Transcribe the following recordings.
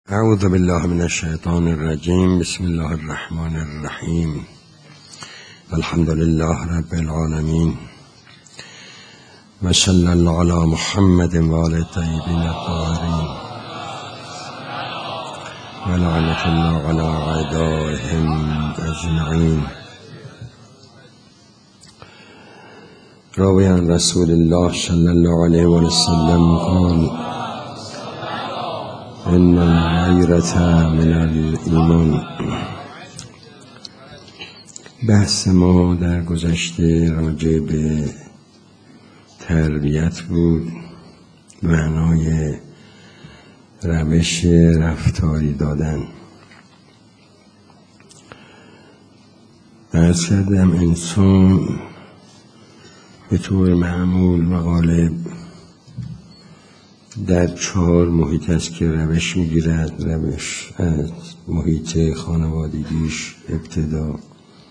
اعوذ بالله من الشیطان الرجیم. بسم الله الرحمن الرحیم. الحمد لله رب العالمین و صلی الله علی محمد و آل الطیبین الطاهرین و لعنة الله علی اعدائهم اجمعین. راوی عن رسول الله صلی الله علیه و سلم قال ان الغیرة من الایمان. بحث ما در گذشته راجع به تربیت بود، معنای روش رفتاری دادن. عرض کردم انسان به طور معمول و غالب در 4 محیط است که روش میگیرد. روش از محیط خانوادگیش ابتدا،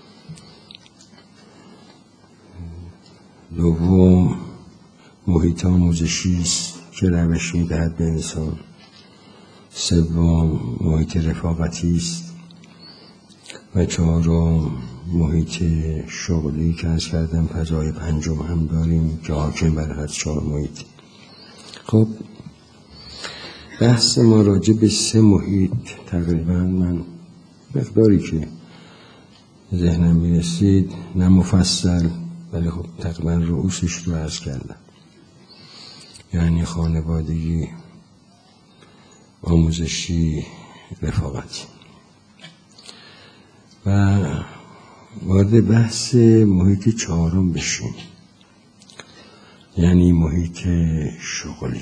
دوم محیط آموزشی است که روش میدهد به انسان، سوم محیط رفاقتی است و 4م محیط شغلی که از کردم فضای 5م هم داریم که حاکم بر هر 4 محیط. خب بحث ما راجع به 3 محیط تقریبا من مقداری که ذهنم میرسید، نه مفصل ولی خب تقریبا رؤوسش رو عرض کردم، یعنی خانوادگی، آموزشی، رفاقتی. و وارد بحث محیط 4م بشیم، یعنی محیط شغلی.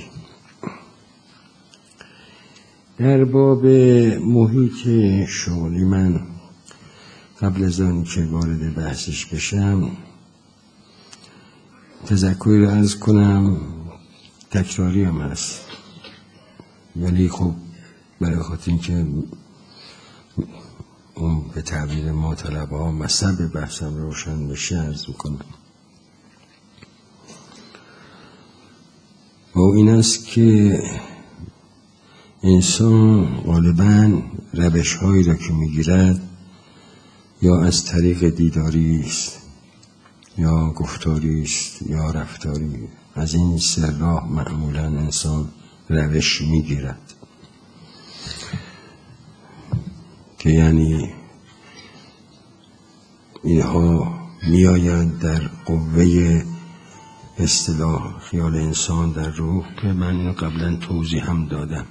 در باب محیط شغلی من قبل از آن که وارد بحثش بشم تذکری رو عرض کنم، تکراری هم هست ولی خب برای خاطر این که اون به تعبیر ما طلبه ها مصب بحثم روشن بشه عرض میکنم. و این است که انسان غالباً روش هایی را که میگیرد یا از طریق دیداری است یا گفتاری است یا رفتاری، از این 3 راه معمولاً انسان روش میگیرد که یعنی اینها میآیند در قوه اصطلاح خیال انسان در روح که من اینو قبلا توضیح هم دادم.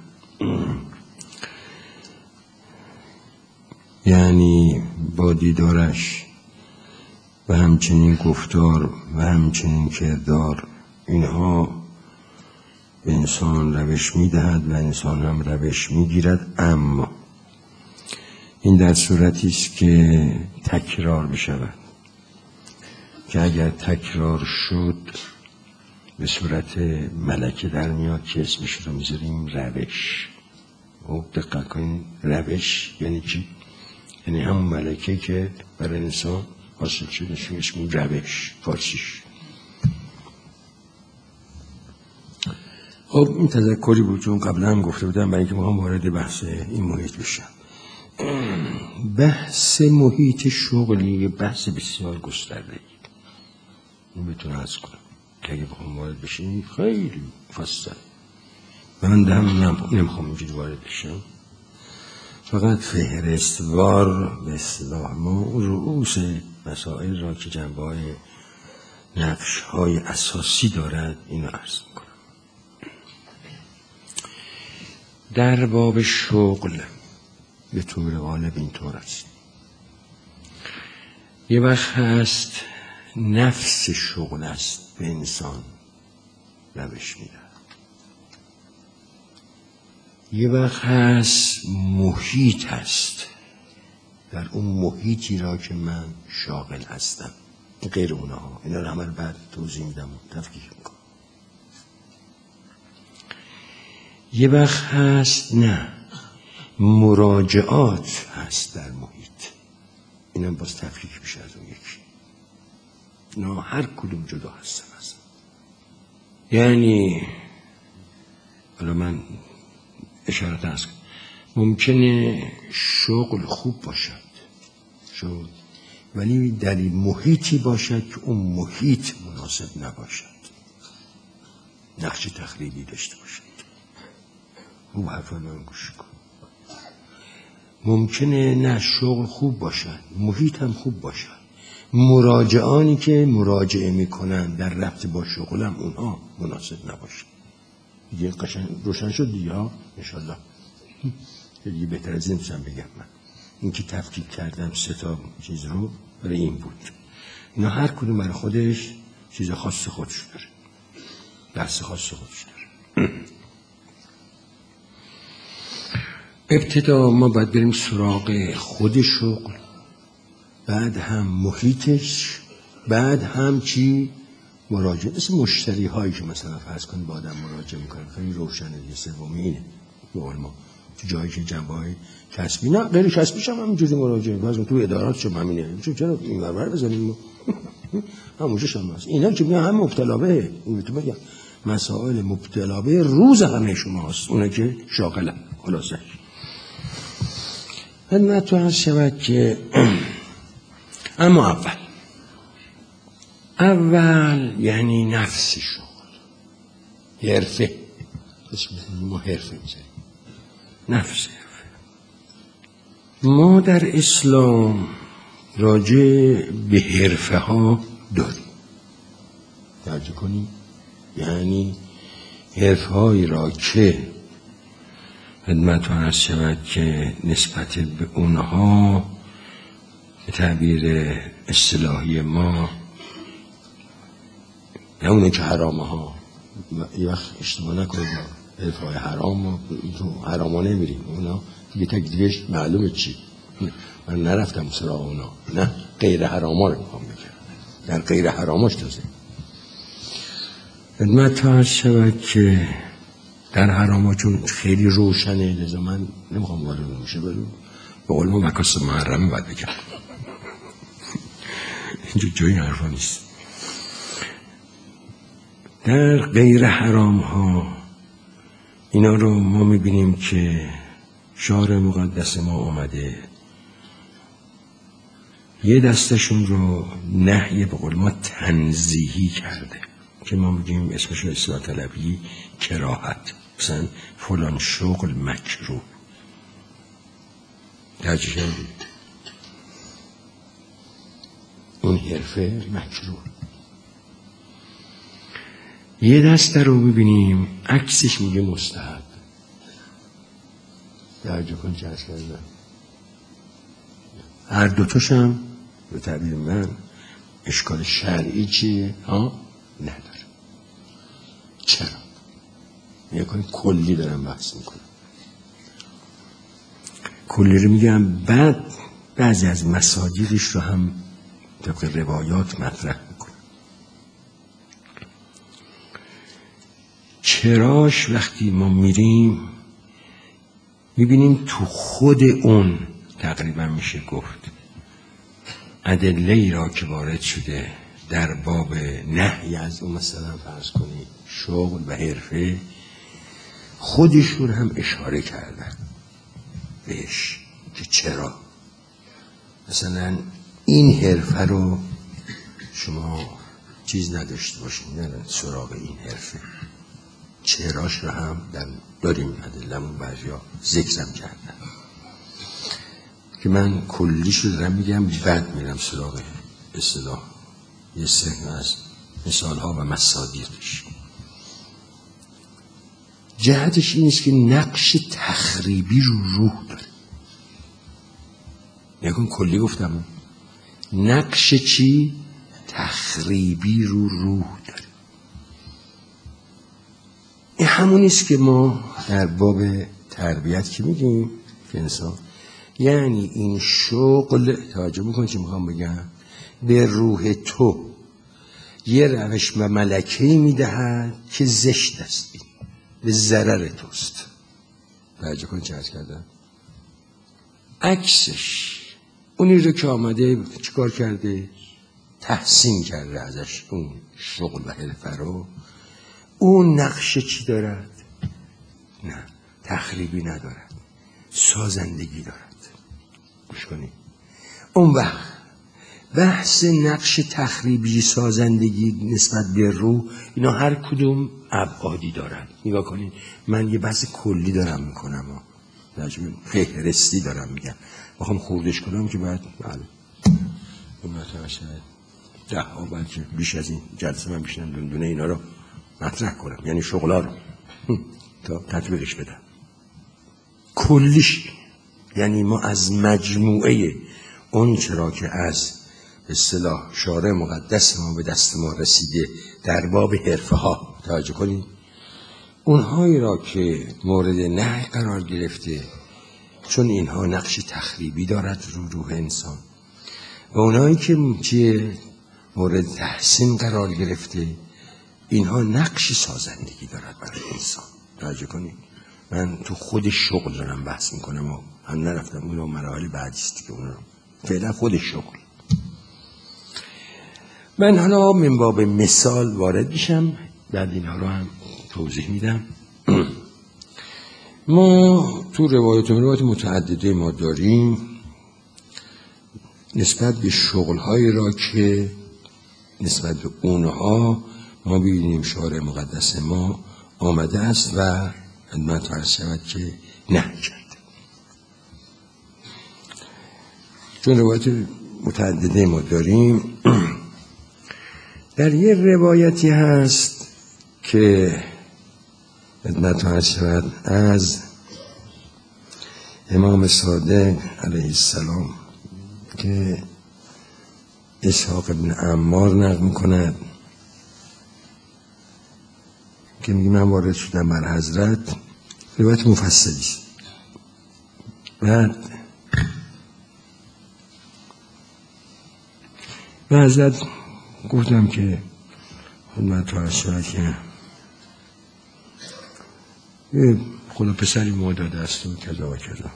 یعنی با دیدارش و همچنین گفتار و همچنین کردار، اینها به انسان روش میدهد و انسان هم روش میگیرد. اما این در صورتی است که تکرار بشود، که اگر تکرار شد به صورت ملکه در میاد که اسمش رو میذاریم روش. و دقت کنین روش یعنی چی؟ یعنی همون ملکه که برای انسان حاصل شده اسمش روش فارسیش. خب این تذکری بود چون قبلا هم گفته بودم برای اینکه ما هم وارد بحث این محیط بشم. بحث محیط شغلی بحث بسیار گسترده، این بتونه عرض کنم که اگه بخوام وارد بشیم خیلی مفصل. من نمیخوام اینجوری وارد بشم، فقط فهرستوار به اصطلاح ما رؤوس مسائل را که جنبه‌های نقش‌های اساسی دارد اینو عرض میکنم. در باب شغل به طور غالب اینطور است، یه وقت هست نفس شغل است به انسان روش میده، یه وقت هست محیط هست، در اون محیطی را که من شاغل هستم، غیر اونها. اینا رو همه بعد توضیح میدم و تفکیک میکنم. یه وقت هست نه مراجعات هست در محیط، اینا باز تفکیک میشه از اون یکی. اینا هر کدوم جدا هستن. یعنی حالا من اشارت هست ممکنه شغل خوب باشد ولی در این محیطی باشد که اون محیط مناسب نباشد، نقش تخریبی داشته باشد. او حرفا من گوش کن. ممکنه نه شغل خوب باشد، محیط هم خوب باشد، مراجعانی که مراجعه میکنن در ربط با شغلم اونها مناسب نباشد. دیگه قشنگ روشن شد دیگه ها انشالله. دیگه بهتر از این میشم بگم. من این که تفکیک کردم 3 تا چیز رو برای این بود. اینا هر کدوم برای خودش چیز خاص خودش داره، درس خاص خودش داره. ابتدا ما باید بریم سراغ خود شغل، بعد هم محیطش، بعد هم چی؟ مراجعه. مثل مشتری هایی که مثلا فرض کنید با آدم مراجعه میکنن، خیلی روشنه دیگه. سومی اینه بقول ما تو جایی که جنبه‌های کسبی، نه غیر کسبیش هم همینجوری مراجعه می‌کنن. تو ادارات چه همینه، چرا این ور بزنیم همونجاش هم هست. اینا که میگن هم مبتلا به این تو بگم مسائل مبتلا به روز همه شماست، اونا که شاغلن. خلاصه خدمت تو هست شود که اما اول یعنی نفس شغل، حرفه، ما حرفه میزنیم، نفس حرفه. ما در اسلام راجع به حرفه ها داریم، توجه کنیم. یعنی حرفه هایی را که خدمتتون عرض شود که نسبت به اونها به تعبیر اصطلاحی ما، نه اونه که حرامه ها، یه وقت اشتباه نکنید، حرفه های حرام تو حرام ها نمیریم، اونا دیگه تکلیفش معلومه چی. من نرفتم سراغ اونا، نه غیر حرام ها رو میخوام بگم، در غیر حراماش تازه. خدمتتون عرض شود که در حرام ها چون خیلی روشنه، لذا من نمیخوام وارد میشه برو به قول ما مکاسب محرمه باید بگم. اینجا جایی حرفا نیست. در غیر حرام ها اینا رو ما میبینیم که شعار مقدس ما آمده، یه دستشون رو نهی به قول ما تنزیهی کرده که ما میگیم اسمش اصلاح طلبی کراهت. مثلا فلان شغل مکروه، ترجیح کردید اون حرفه مکروه. یه دسته رو ببینیم عکسش میگه مستحب. توجه کن چه عرض کردم، هر دوتاش هم به تعبیر من اشکال شرعی چیه؟ نداره. چرا؟ میگم کلی دارم بحث میکنم، کلی رو میگم، بعد بعضی از مصادیقش رو هم طبق روایات مطرح میکنم. چراش وقتی ما میریم میبینیم تو خود اون تقریبا میشه گفت ادله‌ای را که وارد شده در باب نهی از اون، مثلا فرض کنید شغل و حرفه، خودشون هم اشاره کردن بهش که چرا مثلا این حرفه رو شما چیز نداشته باشین، نرن سراغ این حرفه. چراش رو هم داریم ادله‌مون بعضیا ذکرم کردن که من کلیش رو دارم میگم، بعد میرم سراغ اصطلاح یه سری از مثال ها و مصادیقش. جهتش این است که نقش تخریبی رو روح داره. نگون کلی گفتم نقش چی؟ تخریبی رو روح داره. این همون است که ما در باب تربیت که میگیم که انسان، یعنی این شغل، توجه میکنی چی میخوام بگم، به روح تو یه روش و ملکه‌ای میدهد که زشت است، به ضرر توست. توجه کنی چه عرض کردم. عکسش اونی رو که آمده چیکار کرده؟ تحسین کرده ازش اون شغل و حرفه رو. اون نقشه چی دارد؟ نه تخریبی ندارد. سازندگی دارد. گوش کنید. اون وقت بحث نقش تخریبی سازندگی نسبت به روح، اینا هر کدوم ابعادی دارن. نگاه کنید، من یه بحث کلی دارم میکنم و فهرستی دارم میگم، بخوام خوردش کنم که بعد ده ها بلکه بیش از این جلسه من بیشتر دونه اینا رو مطرح کنم، یعنی شغلا رو تا تطبیقش بدم. کلیش یعنی ما از مجموعه اون چرا که از به اصطلاح شارع مقدس ما به دست ما رسیده در باب حرفه ها، توجه کنید، اونهایی را که مورد نهی قرار گرفته چون اینها نقش تخریبی دارد رو روح انسان، و اونهایی که مورد تحسین قرار گرفته اینها نقش سازندگی دارد برای انسان. توجه کنید، من تو خود شغل دارم بحث میکنم و هم نرفتم اون رو مراحل بعدیست که اون رو فعلا خود شغل. من حالا من باب مثال وارد میشم، بعد اینها رو هم توضیح میدم. ما تو روایت متعدده ما داریم نسبت به شغل‌هایی را که نسبت به اونها ما ببینیم شارع مقدس ما آمده است و خدمت عرض شود که نهی کرد. چون روایت متعدده ما داریم، در یه روایتی هست که خدمت عرض شود از امام صادق علیه السلام که اسحاق ابن عمار نقل می‌کند که میگه من وارد شدم بر حضرت، روایت مفصلی است. بعد به حضرت گفتم که خدمت عرض شود که خدا پسری ما داده است و کذا و کذا،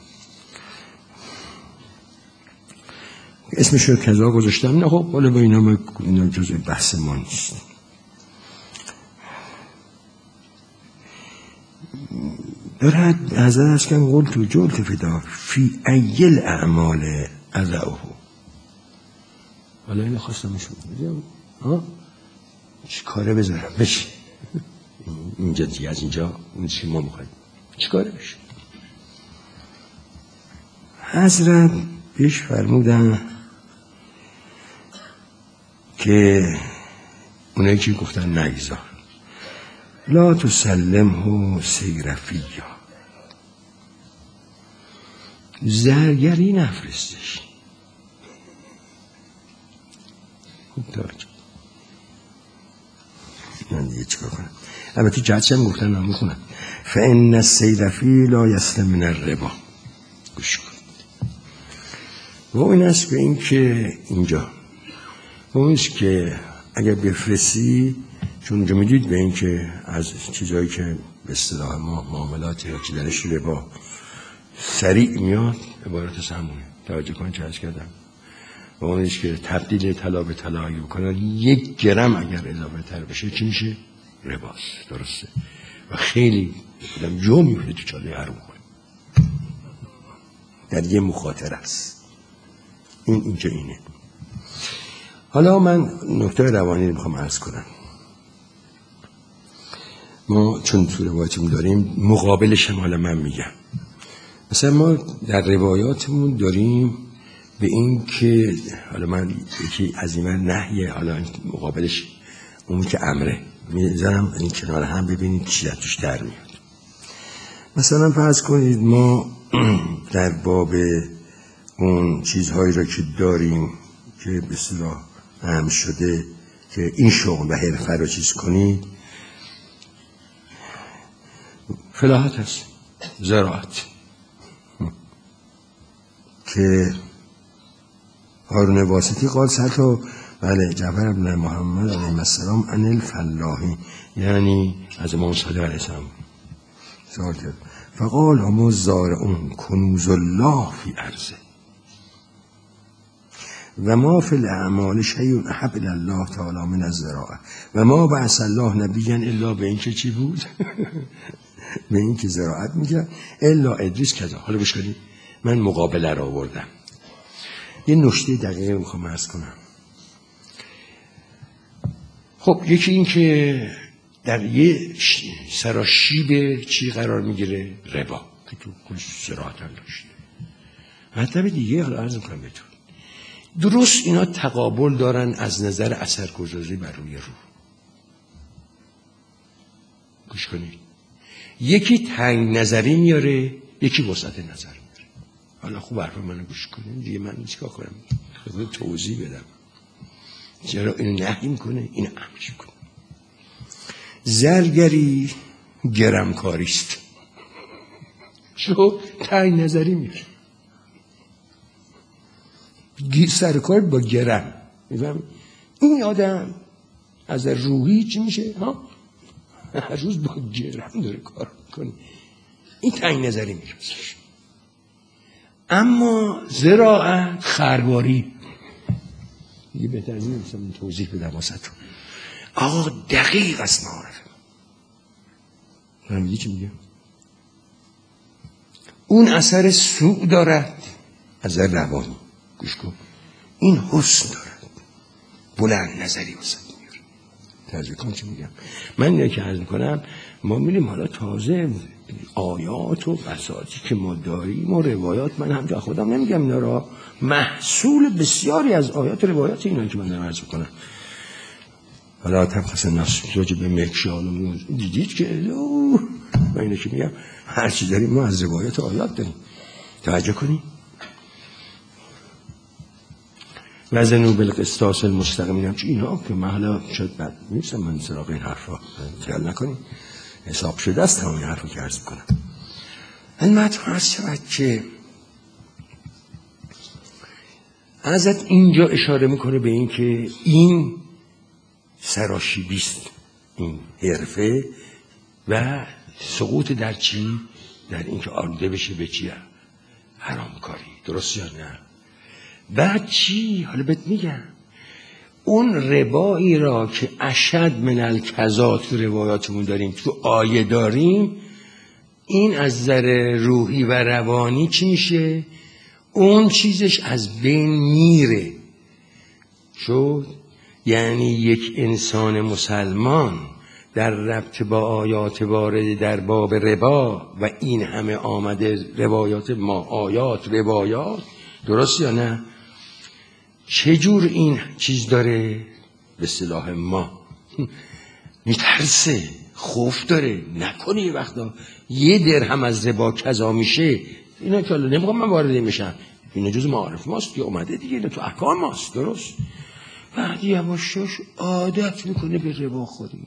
اسمش رو کذا گذاشتم. نه خب حالا با اینا جزء بحث ما نیست. دارد حضرت است که قلت و جلت فدا فی ایل اعمال اضعه. حالا اینو خواستمش بگم چی کاره بذارم بشه اینجا دیگه، از اینجا اون چی ما میخوایم چی کاره بشه. حضرت بهش فرمودن که اونایی که گفتن نگذار، لا تسلمه سیرفیا، زرگری نفرستش. خوب دارد من دیگه چکار کنم. البته جهتش هم گفتن من بخونم فان السیرفی لا یسلم من الربا. گوش کن. و این است به این که اینجا و این است که اگر بفرستی، چون اونجا میدید به این که از چیزایی که به اصطلاح ما معاملات که درش ربا سریع میاد عبارت همونه. توجه کن چه عرض کردم. و اون است که تبدیل طلا به طلا اگه بکنن 1 گرم اگر اضافه تر بشه چی میشه؟ رباست. درسته. و خیلی جو میفته تو چاله حروم کنه در یه مخاطره است. اینجا اینه. حالا من نکته روانی رو میخوام عرض کنم. ما چون تو روایتمون داریم مقابلش هم حالا من میگم. مثلا ما در روایاتمون داریم به این که حالا من یکی از این نهیه، حالا مقابلش اون که امره میذارم این کنار هم ببینید چی توش در میاد. مثلا فرض کنید ما در باب اون چیزهایی را که داریم که به اصطلاح اهم شده که این شغل و حرفه را چیز کنید، فلاحت هست، زراعت، که هارون واسطی قال سلطه بله جعفر بن محمد علیه السلام ان الفلاحی، یعنی از امام صادق علیه السلام سوال کرد فقال هم زارعون کنوز الله فی ارضه و ما فی الاعمال شیء احب الی الله تعالی من الزراعه و ما بعث الله نبیا الا به این که چی بود به این که زراعت میکرد الا ادریس کذا. حالا گوش کنید، من مقابله را آوردم. یه نکته دقیقه میخوام عرض کنم. خب یکی این که در یه سراشیب چی قرار میگیره؟ ربا که تو زراعت هم داشته. مطلب دیگه عرض میکنم بهتون، درست اینا تقابل دارن از نظر اثرگذاری بر روی روح. گوش کنید، یکی تنگ نظری میاره، یکی وسعت نظر میاره. حالا خوب حرف منو گوش کنید دیگه، من چیکار کنم؟ خودم توضیح بدم چرا اینو نهی میکنه، اینو امر میکنه. زرگری گرمکاریست، شو تنگ نظری میاره، سرکار با گرم. میفهم این آدم از روحی چی میشه؟ هر روز با گرم داره کار میکنه. این تنگ نظری میشه. اما زراعت خرباری دیگه بهتر نیستم توضیح بدم واسهتون. آقا دقیق است معارفه. من میگی چی میگم؟ اون اثر سوء دارد از روانی. گوش کن، این حسن دارد، بلند نظری واسه میاره. ترجمه کنم چی میگم؟ من اینه که عرض میکنم، ما میریم حالا تازه آیات و بساطی که ما داریم و روایات، من همجا خودم نمیگم اینا را، محصول بسیاری از آیات و روایات اینا که من دارم عرض میکنم. حالا تبخص نفس راجع به مکشال دیدید که من اینه که میگم هر چی داریم ما از روایات و آیات داریم. توجه کنیم. وزنوا بالقسطاس المستقیم، هم چی اینا که محلا شد بد نیستم من سراغ این حرفا خیال نکنیم، حساب شده است تمام این حرفا که عرض میکنم. این مطمئن عرض شود که ازت اینجا اشاره میکنه به این که این سراشیبیست، این حرفه و سقوط در چی؟ در این که آلوده بشه به چی؟ حرام کاری. درست یا نه؟ بعد چی؟ حالا بهت میگم، اون ربایی را که اشد من الکذات تو روایاتمون داریم، تو آیه داریم، این از نظر روحی و روانی چی میشه؟ اون چیزش از بین میره. شد یعنی یک انسان مسلمان در ربط با آیات وارد در باب ربا و این همه آمده روایات ما، آیات روایات، درست یا نه؟ چجور این چیز داره؟ به اصطلاح ما میترسه، خوف داره، نکنه یه وقتا یه درهم از ربا کذا میشه. اینا که الان نمیخوام من وارد میشم، اینا جز معارف ماست که اومده دیگه، اینا تو احکام ماست. درست؟ بعد یواشاش عادت میکنه به ربا خوری.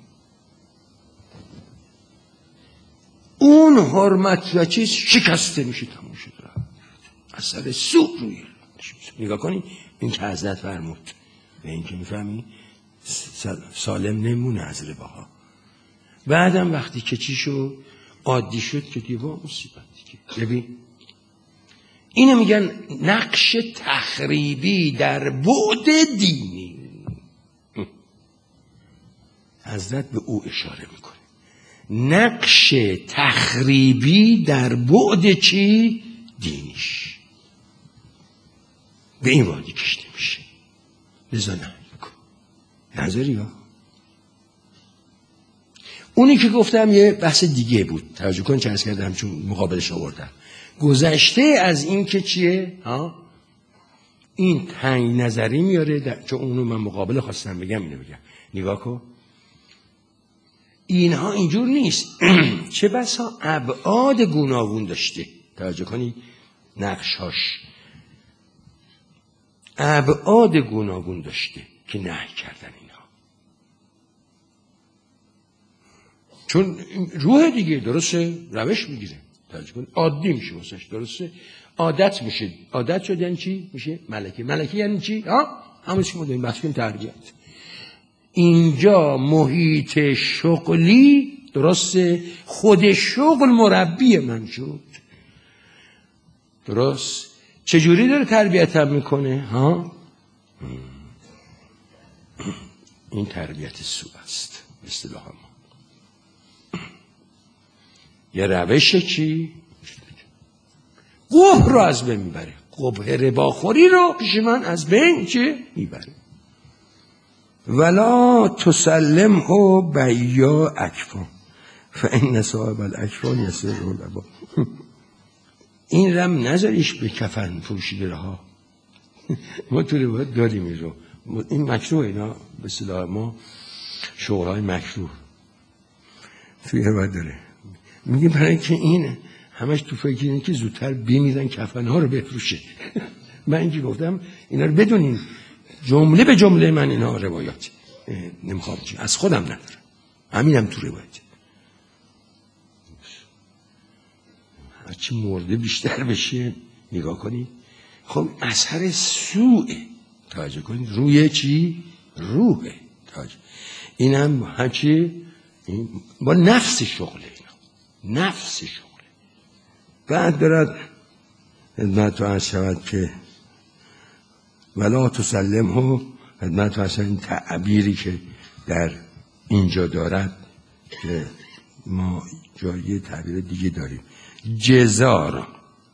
اون حرمت و چیز شکسته میشه، تموم شد، اثر سوء روی نگاه کنی. این که حضرت فرمود به این که میفهمی سالم نمونه از رباها. بعدم وقتی که چی شد عادی شد که دیگه مصیبت دیگه. ببین اینو میگن نقش تخریبی در بعد دینی. حضرت به او اشاره میکنه، نقش تخریبی در بعد چی؟ دینیش به این وادی کشته میشه. لذا نهی کن. نظری ها اونی که گفتم یه بحث دیگه بود، توجه کن چرس کردم چون مقابلش آوردم. گذشته از این که چیه این تنگ نظری میاره، چون اونو من مقابل خواستم بگم، اینو بگم نگاه کن. اینها اینجور نیست. چه بسا ابعاد گوناگون داشته. توجه کنی نقشاش ابعاد گوناگون داشته که نهی کردن اینها، چون روح دیگه درسته روش میگیره. توجه کن عادی میشه واسش، درسته عادت میشه. عادت شد یعنی چی؟ میشه ملکه. ملکه یعنی چی؟ همون چی مداریم بحث کنیم تربیت. اینجا محیط شغلی درسته، خود شغل مربی من شد. درست؟ چجوری داره تربیتم میکنه؟ این تربیت سوء است به اصطلاح ما. یه روش چی؟ قبح رو از بین میبره. قبح رباخوری رو پیش من از بین چه؟ میبره. ولا تسلمه بیا اکفان فان صاحب الاکفان یسر الربا. این رم نذاریش به کفن پوشیده رها. ما تو روایت داریم این رو. این مکروه، اینا به اصطلاح ما شغل‌های مکروه توی روایت داره. میگه برای اینکه این همش تو فکر اینه که زودتر بمیرن کفن‌ها رو بفروشه. من اینجا گفتم اینا رو بدونین، جمله به جمله من اینا روایات نمیخوام چی از خودم ندارم، همینم تو روایت. هرچی مرده بیشتر بشه نگاه کنید. خب اثر سوء توجه کنید، روی چی؟ روحه. توجه. اینم هرچی با نفس شغله، اینا نفس شغله. بعد دارد خدمت تو عرض شود که ولا تسلمه، خدمت تو عرض شود این تعبیری که در اینجا دارد که ما جایی تعبیر دیگه داریم. جزار،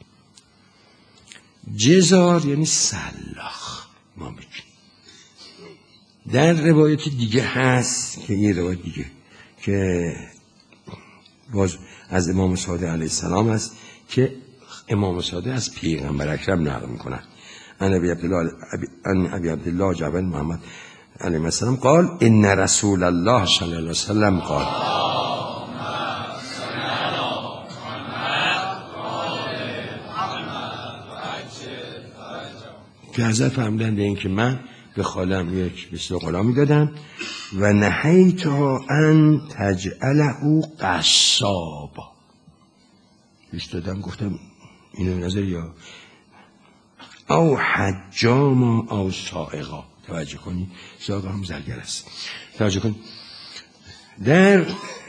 جزار یعنی سلاخ. ما بگیم در روایت دیگه هست که یه روایت دیگه که باز از امام صادق علیه السلام است که امام صادق از پیغمبر اکرم نقل میکنن. ان ابی عبدالله جبل محمد علیه السلام قال ان رسول الله صلی الله علیه وسلم قال. که حضرت فرمودن به این که من به خالم یک بسیار غلامی دادم و نهیتها ان تجعله قصابا. پیش دادم گفتم اینو نظر یا او حجاما او سائقا. توجه کنی، سائقا هم زرگر است. توجه کنی در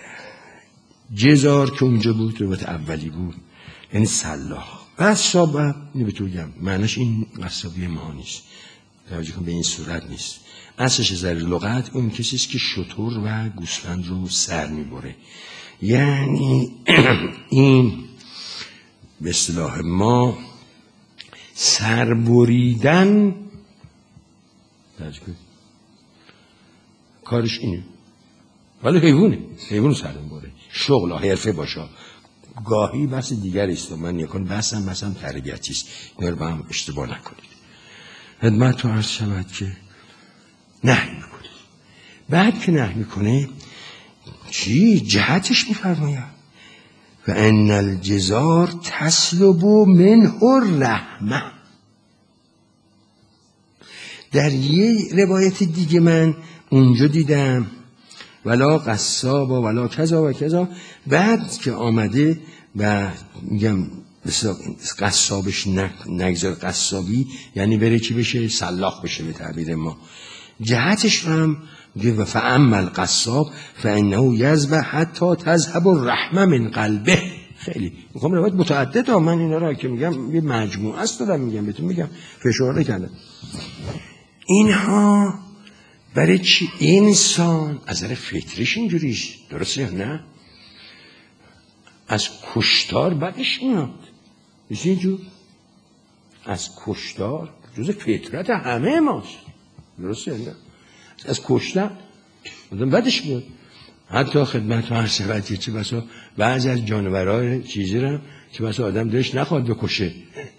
جزار که اونجا بود روایت اولی بود یعنی سلاح. قصاب اینو به تو بگم معنیش این قصابی ما نیست، توجه کن به این صورت نیست. اصلش در لغت اون کسیست که شتر و گوسفند رو سر میبره. یعنی این به اصطلاح ما سر بریدن، توجه کن کارش اینه، ولی حیوان سر میبره. شغل حرفه باشه، گاهی بحث دیگر است و من یکن بحثم تربیتی است. اینا رو با هم اشتباه نکنید. خدمت تو عرض شود که نهی میکنه. بعد که نهی میکنه چی؟ جهتش میفرماید و ان الجزار تسلب منه الرحمه. در یه روایت دیگه من اونجا دیدم ولا قصابا ولا کذا و کذا. بعد که آمده و میگم قصابش نگذار قصابی یعنی بره چی بشه؟ سلاخ بشه به تعبیر ما. جهتش هم میگه و فاما القصاب فانه یذبح حتی تذهب الرحمه من قلبه. خیلی میخوام روایت متعدد ها، من اینا را که میگم یه مجموعه است دارم میگم بهتون، میگم فشار نکردم. اینها برای چی؟ انسان از نظر فطریش اینجوریش، درسته یا نه؟ از کشتار بدش میاد، میشه اینجور از کشتار جز فطرت همه ماست، درسته یا نه؟ از کشتن بدش میاد. حتی خدمت ها هست چه بسا بعضی از جانورهای چیزی رو چه بسا آدم دلش نخواد بکشه.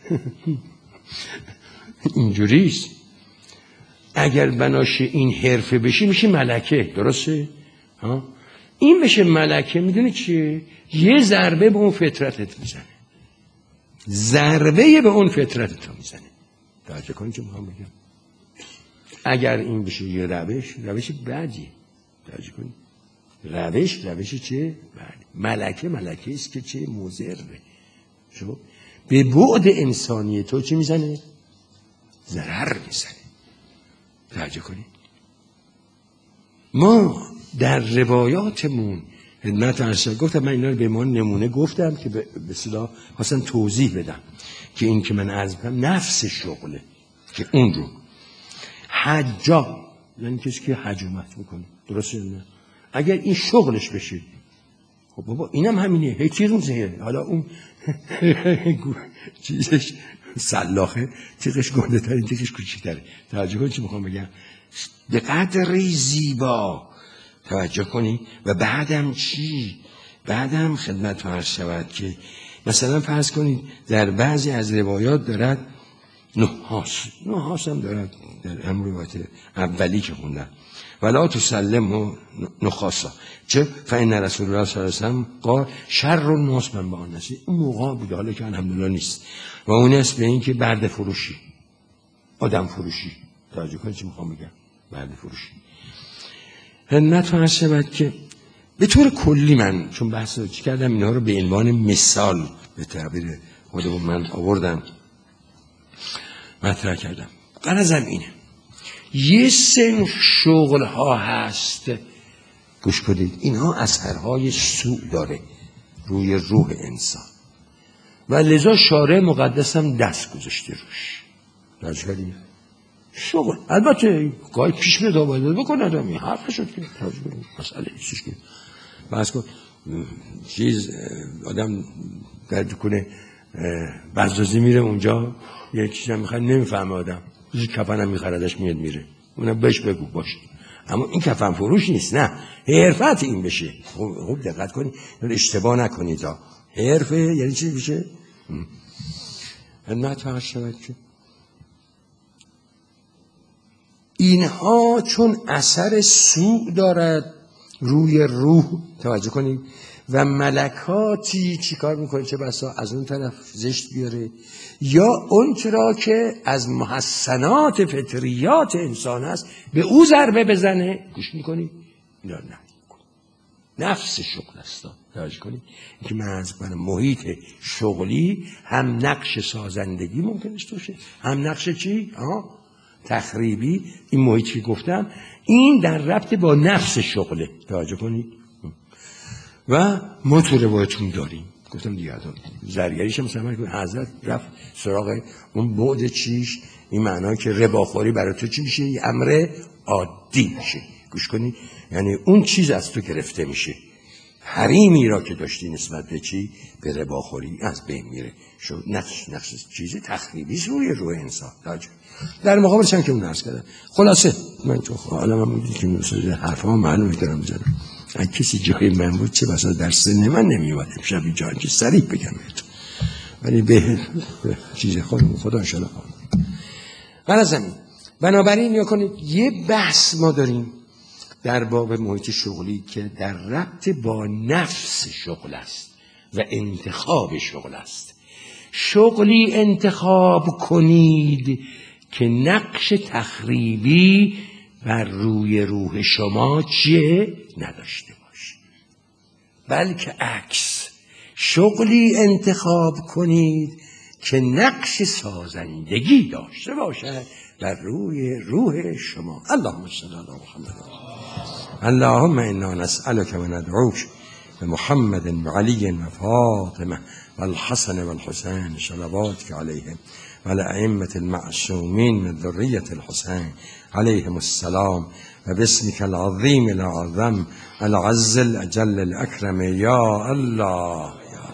اینجوریست. اگر بناشه این حرفه بشی میشه ملکه، درسته؟ ها؟ این بشه ملکه میدونی چیه؟ یه ضربه به اون فطرتت میزنه، ضربه به اون فطرتت میزنه. توجه کنید چه میخوام بگم. اگر این بشه یه روش بعدی، توجه کنید روش چه؟ ملکه است که چه مضره. شو به بعد انسانی تو چی میزنه؟ ضرر میزنه. توجه کنید ما در روایاتمون خدمت ارشد گفتم، من اینا رو به ما نمونه گفتم که به اصطلاح خواستم توضیح بدم که این که من عرض می‌کنم نفس شغله که اون رو حجا یعنی کسی که حجامت میکنه، درسته یا نه؟ اگر این شغلش بشه، خب خب بابا اینم همینه، هی تیر میزنه. حالا اون چیزش سلاخه، تیغش گنده تر، این تیغش کوچیک‌تره. توجه کن چی میخوام بگم. به قدری زیبا، توجه کنی. و بعدم چی؟ بعدم خدمت عرض شود که مثلا فرض کنید در بعضی از روایات دارد نحاس هم دارد، در هم روایت اولی که خوندن ولا تسلم و نخاسا چه فإن رسول الله صلی الله علیه و سلم قال شر الناس من بعد نسی. اون موقع بوده، حالا که الحمدلله نیست. و اون است به این که برده فروشی، آدم فروشی. توجه کنید چی میخوام بگم. برده فروشی. نتوانست شود که به طور کلی من چون بحث رو چی کردم، اینها رو به عنوان مثال به تعبیر خودمون من آوردم مطرح کردم. غرضم اینه یه سن شغل ها هست، گوش کنید، اینها اثرهای سوء داره روی روح انسان و لذا شارع مقدسم دست گذاشته روش. راجع کردیم شغل البته گاهی پیش میاد باید بکنه آدمی، حرف شد که مسئله چیش که بحث کن چیز آدم درد کنه بزازی میره اونجا یه چیز هم میخواد نمیفهمه آدم، یه کفن هم میخردش میاد میره، اونم بهش بگو باشه. اما این کفن فروش نیست، نه حرفت این بشه. خوب دقت کنید اشتباه نکنید. حرفه یعنی چی بشه؟ نتوانست شود که اینها چون اثر سوء دارد روی روح، توجه کنید، و ملکاتی چی کار میکنه چه بسا از اون طرف زشت بیاره یا اون چرا که از محسنات فطریات انسان هست به او ضربه بزنه. گوش میکنی؟ نه نفس شغل است. توجه کنید اینکه من از محیط شغلی هم نقش سازندگی ممکنه داشته باشه، هم نقش چی؟ تخریبی. این محیطی که گفتم این در ربط با نفس شغله. توجه کنید. و ما تو روایتون داریم، گفتم دیگه زرگریش هم مثلا حضرت رفت سراغ اون بعد چیش، این معنی که رباخوری برای تو چی میشه؟ یه امر عادی میشه. گوش کنید، یعنی اون چیز از تو گرفته میشه، حریمی را که داشتی نسبت به چی؟ به رباخوری از بین میره. شو نقش چیز تخریبی روی روح انسان. در مقابلش هم که اون عرض کردم. خلاصه من تو حالا من میدونی که مثلا حرفا معلومه دارم میزنم. اگه کسی جای من بود چه بسا در سن من نمیومد امشب اینجا که سریع بگم ولی به چیز خدا انشاءالله. غرضم بنابراین یا کنید یه بحث ما داریم در باب محیط شغلی که در ربط با نفس شغل است و انتخاب شغل است. شغلی انتخاب کنید که نقش تخریبی بر روی روح شما چیه؟ نداشته باشه، بلکه عکس. شغلی انتخاب کنید که نقش سازندگی داشته باشه بر روی روح شما. اللهم صل علی محمد. اللهم انا نسألك و ندعوك بمحمد و علی و فاطمه و الحسن و الحسین صلواتك علیهم و الائمة المعصومین من ذریة الحسین علیهم السلام و باسمك العظیم الاعظم العز الاجل الاکرم یا الله.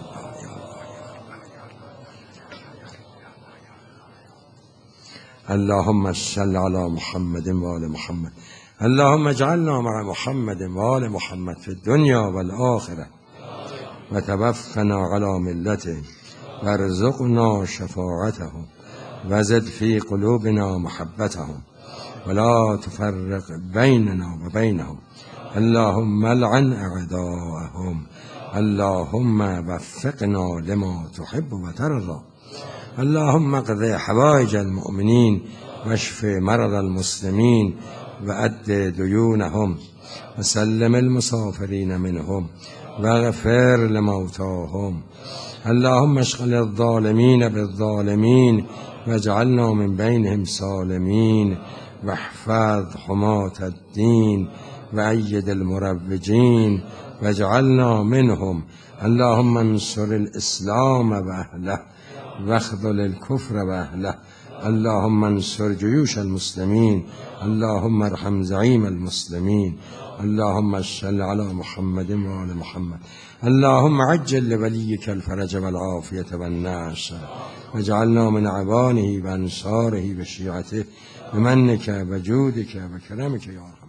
اللهم صل على محمد و آل محمد. اللهم اجعلنا مع محمد و آل محمد في الدنيا والآخرة و توفنا على ملته و ارزقنا شفاعتهم و زد في قلوبنا محبتهم ولا تفرق بيننا وبينهم. اللهم لعن اعداءهم. اللهم وفقنا لما تحب وترضى. اللهم اقض حوائج المؤمنين واشف مرض المسلمين وأد ديونهم وسلم المسافرين منهم واغفر لموتاهم. اللهم اشغل الظالمين بالظالمين واجعلنا من بينهم سالمين واحفظ حماة الدين وأيد المروجين واجعلنا منهم. اللهم انصر الإسلام وأهله واخذل الكفر وأهله. اللهم انصر جيوش المسلمين. اللهم ارحم زعيم المسلمين. اللهم صل على محمد و آل محمد. اللهم عجل لوليك الفرج والعافية والنصر واجعلنا من اعوانه و انصاره و شیعته بمنك و جودك و کرمك یا